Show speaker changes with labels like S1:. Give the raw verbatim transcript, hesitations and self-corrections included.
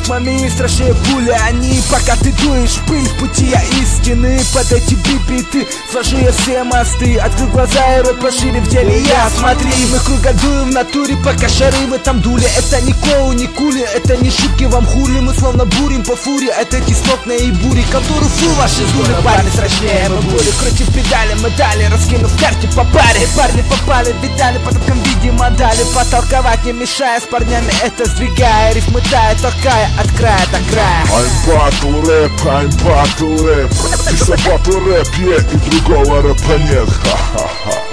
S1: рифмами страшнее пули. Они, пока ты дуешь пыль, в пути я истины. Под эти биты сложу я все мосты. Открыл глаза и рот пошире, в деле я, смотри. Мы кругодуем в натуре, пока шары в этом дуле. Это не коу, не кули, это не шутки вам хули. Мы словно бурим по фуре от этих кислотные бури, которые фу ваши зули. Парни страшнее, мы бури, крутим педали, мы дали, раскинув карте по паре. Парни попали, видали, по таком видимо дали. Потолковать не мешая, с парнями это сдвигая. Рифмы тая, толкая от края до края.
S2: I'm battle rap, I'm battle rap. It's a battle rap, yeah, и другого рэпа нет, ха-ха-ха.